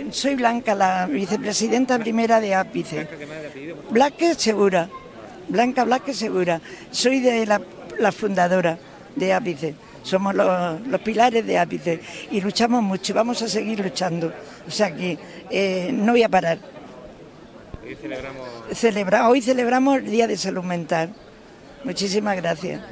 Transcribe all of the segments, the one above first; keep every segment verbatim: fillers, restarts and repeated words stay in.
soy Blanca, la vicepresidenta primera de Ápice. Blanca Segura, Blanca Blanca Segura. Soy de la, la fundadora de Ápice. Somos los, los pilares de Ápice y luchamos mucho, vamos a seguir luchando. O sea que eh, no voy a parar. Hoy celebramos... Celebra, hoy celebramos el Día de Salud Mental. Muchísimas gracias.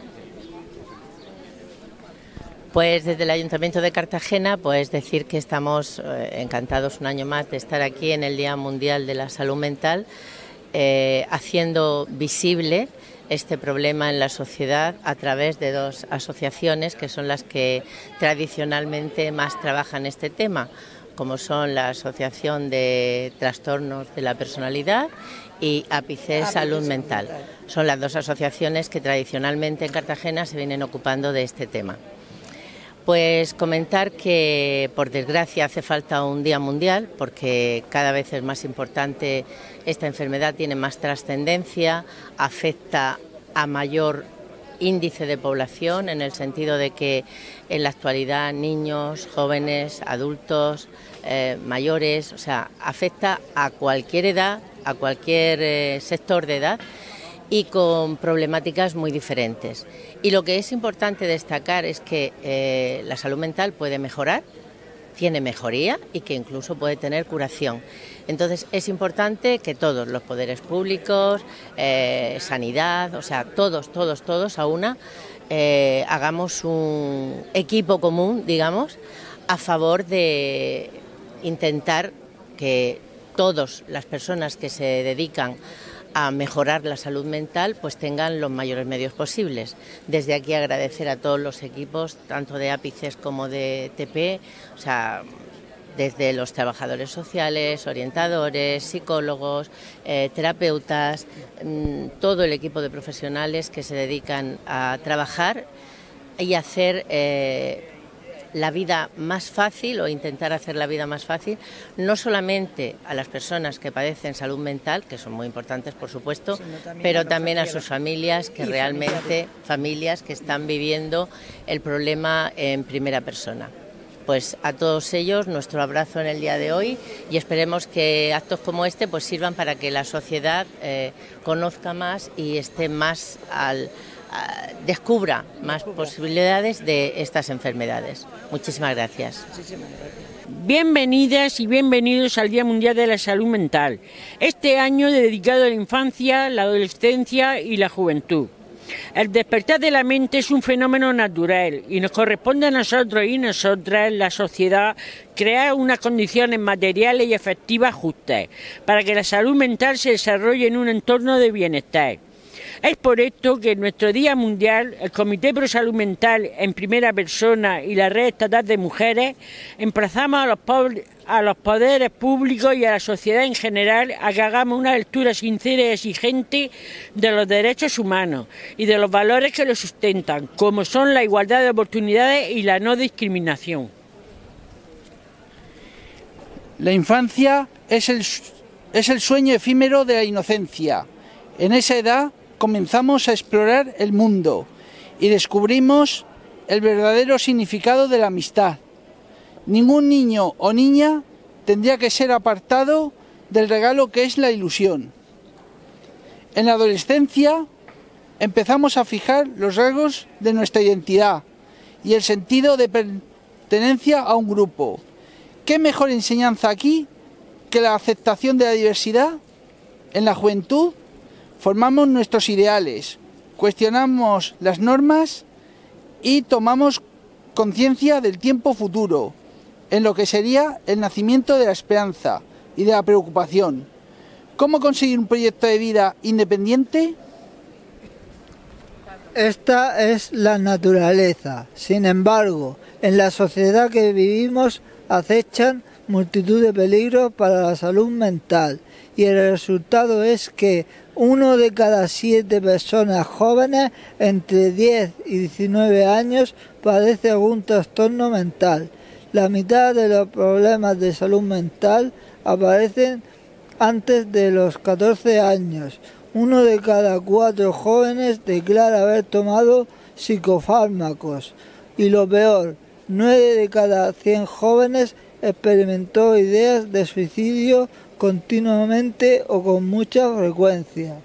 Pues desde el Ayuntamiento de Cartagena, pues decir que estamos eh, encantados un año más de estar aquí en el Día Mundial de la Salud Mental, eh, haciendo visible este problema en la sociedad a través de dos asociaciones que son las que tradicionalmente más trabajan este tema, como son la Asociación de Trastornos de la Personalidad y Ápice Salud Mental. Son las dos asociaciones que tradicionalmente en Cartagena se vienen ocupando de este tema. Pues comentar que, por desgracia, hace falta un día mundial porque cada vez es más importante, esta enfermedad tiene más trascendencia, afecta a mayor índice de población en el sentido de que en la actualidad niños, jóvenes, adultos, eh, mayores, o sea, afecta a cualquier edad, a cualquier eh, sector de edad y con problemáticas muy diferentes. Y lo que es importante destacar es que eh, la salud mental puede mejorar, tiene mejoría y que incluso puede tener curación. Entonces es importante que todos los poderes públicos, eh, sanidad, o sea, todos, todos, todos a una, eh, hagamos un equipo común, digamos, a favor de intentar que todas las personas que se dedican a mejorar la salud mental pues tengan los mayores medios posibles. Desde aquí agradecer a todos los equipos, tanto de Ápices como de T P, o sea, desde los trabajadores sociales, orientadores, psicólogos, eh, terapeutas, mmm, todo el equipo de profesionales que se dedican a trabajar y hacer eh, la vida más fácil o intentar hacer la vida más fácil, no solamente a las personas que padecen salud mental, que son muy importantes por supuesto, también pero a también a sus familias, que realmente, familiares. familias que están viviendo el problema en primera persona. Pues a todos ellos nuestro abrazo en el día de hoy y esperemos que actos como este pues sirvan para que la sociedad eh, conozca más y esté más al descubra más posibilidades de estas enfermedades. Muchísimas gracias. Bienvenidas y bienvenidos al Día Mundial de la Salud Mental, este año dedicado a la infancia, la adolescencia y la juventud. El despertar de la mente es un fenómeno natural y nos corresponde a nosotros y nosotras, la sociedad, crear unas condiciones materiales y efectivas justas para que la salud mental se desarrolle en un entorno de bienestar. Es por esto que en nuestro Día Mundial, el Comité Pro Salud Mental en primera persona y la Red Estatal de Mujeres emplazamos a los, a los poderes públicos y a la sociedad en general a que hagamos una lectura sincera y exigente de los derechos humanos y de los valores que los sustentan, como son la igualdad de oportunidades y la no discriminación. La infancia es el, es el sueño efímero de la inocencia. En esa edad comenzamos a explorar el mundo y descubrimos el verdadero significado de la amistad. Ningún niño o niña tendría que ser apartado del regalo que es la ilusión. En la adolescencia empezamos a fijar los rasgos de nuestra identidad y el sentido de pertenencia a un grupo. ¿Qué mejor enseñanza aquí que la aceptación de la diversidad? En la juventud formamos nuestros ideales, cuestionamos las normas y tomamos conciencia del tiempo futuro, en lo que sería el nacimiento de la esperanza y de la preocupación. ¿Cómo conseguir un proyecto de vida independiente? Esta es la naturaleza. Sin embargo, en la sociedad que vivimos acechan multitud de peligros para la salud mental y el resultado es que uno de cada siete personas jóvenes entre diez y diecinueve años padece algún trastorno mental. La mitad de los problemas de salud mental aparecen antes de los catorce años. Uno de cada cuatro jóvenes declara haber tomado psicofármacos y lo peor, nueve de cada cien jóvenes experimentó ideas de suicidio continuamente o con mucha frecuencia.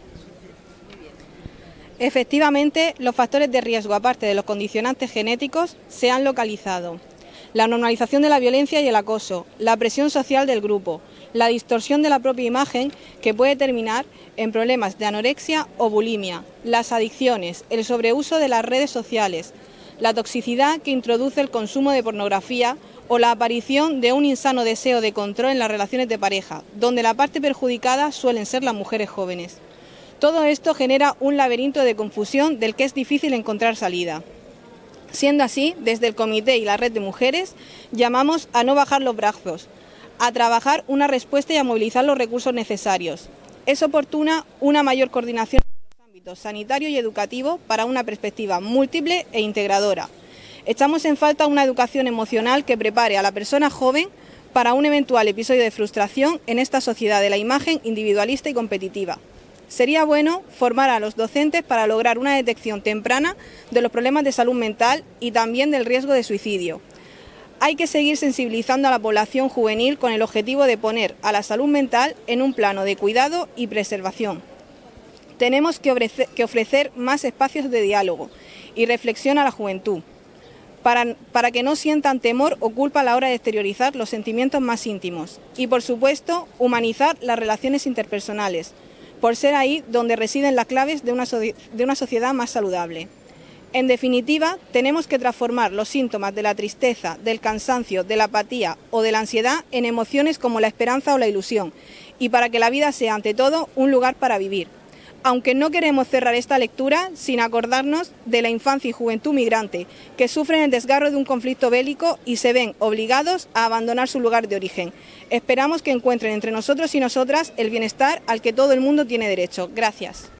Efectivamente, los factores de riesgo, aparte de los condicionantes genéticos, se han localizado. La normalización de la violencia y el acoso, la presión social del grupo, la distorsión de la propia imagen que puede terminar en problemas de anorexia o bulimia, las adicciones, el sobreuso de las redes sociales, la toxicidad que introduce el consumo de pornografía o la aparición de un insano deseo de control en las relaciones de pareja, donde la parte perjudicada suelen ser las mujeres jóvenes. Todo esto genera un laberinto de confusión del que es difícil encontrar salida. Siendo así, desde el Comité y la Red de Mujeres, llamamos a no bajar los brazos, a trabajar una respuesta y a movilizar los recursos necesarios. Es oportuna una mayor coordinación en los ámbitos sanitario y educativo para una perspectiva múltiple e integradora. Echamos en falta una educación emocional que prepare a la persona joven para un eventual episodio de frustración en esta sociedad de la imagen individualista y competitiva. Sería bueno formar a los docentes para lograr una detección temprana de los problemas de salud mental y también del riesgo de suicidio. Hay que seguir sensibilizando a la población juvenil con el objetivo de poner a la salud mental en un plano de cuidado y preservación. Tenemos que ofrecer, que ofrecer más espacios de diálogo y reflexión a la juventud, para, para que no sientan temor o culpa a la hora de exteriorizar los sentimientos más íntimos. Y, por supuesto, humanizar las relaciones interpersonales, por ser ahí donde residen las claves de una, so de una sociedad más saludable. En definitiva, tenemos que transformar los síntomas de la tristeza, del cansancio, de la apatía o de la ansiedad en emociones como la esperanza o la ilusión, y para que la vida sea, ante todo, un lugar para vivir. Aunque no queremos cerrar esta lectura sin acordarnos de la infancia y juventud migrante, que sufren el desgarro de un conflicto bélico y se ven obligados a abandonar su lugar de origen. Esperamos que encuentren entre nosotros y nosotras el bienestar al que todo el mundo tiene derecho. Gracias.